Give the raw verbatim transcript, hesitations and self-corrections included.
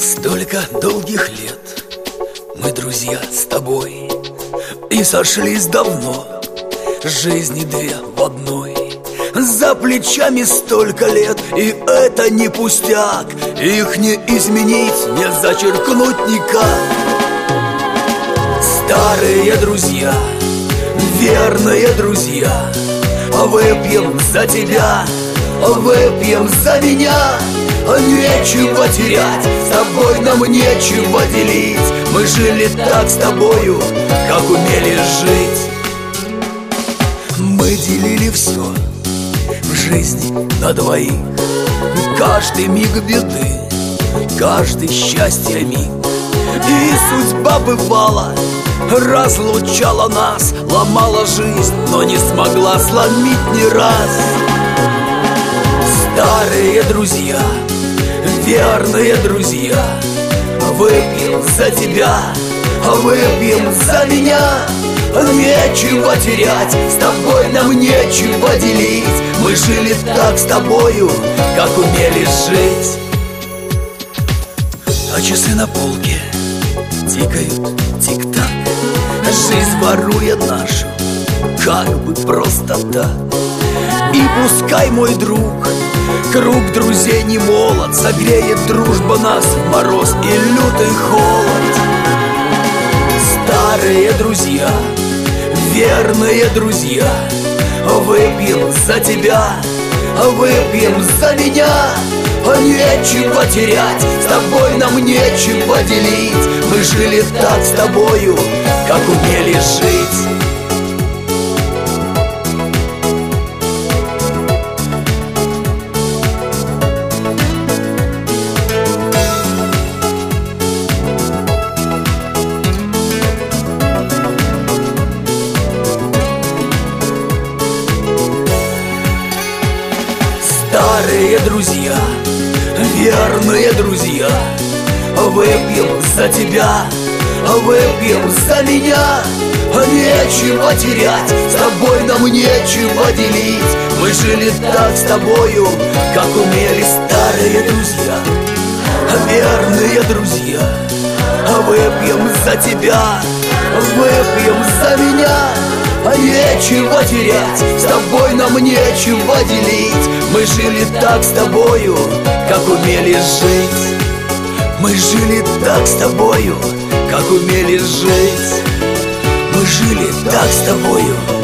Столько долгих лет мы друзья с тобой, и сошлись давно, жизни две в одной. За плечами столько лет, и это не пустяк. Их не изменить, не зачеркнуть никак. Старые друзья, верные друзья, выпьем за тебя, выпьем за меня. Нечего терять, с тобой нам нечего делить. Мы жили так с тобою, как умели жить. Мы делили все в жизни на двоих. Каждый миг беды, каждый счастья миг. И судьба бывала, разлучала нас, ломала жизнь, но не смогла сломить ни раз. Старые друзья, верные друзья, выпьем за тебя, выпьем за меня. Нечего терять, с тобой нам нечего делить. Мы жили так с тобою, как умели жить. А часы на полке тикают тик-так, жизнь ворует нашу, как бы просто так. И пускай, мой друг, круг друзей не молод, согреет дружба нас в мороз и лютый холод. Старые друзья, верные друзья, выпьем за тебя, выпьем за меня. Нечего терять, с тобой нам нечего делить. Мы жили так с тобою, как умели жить. Старые друзья, верные друзья, выпьем за тебя, выпьем за меня. Нечего терять, с тобой нам нечего делить. Мы жили так с тобою, как умели. Старые друзья, верные друзья, выпьем за тебя, выпьем за меня. Нечего терять, с тобой нам нечего делить. Мы жили так с тобою, как умели жить. Мы жили так с тобою, как умели жить. Мы жили так с тобою,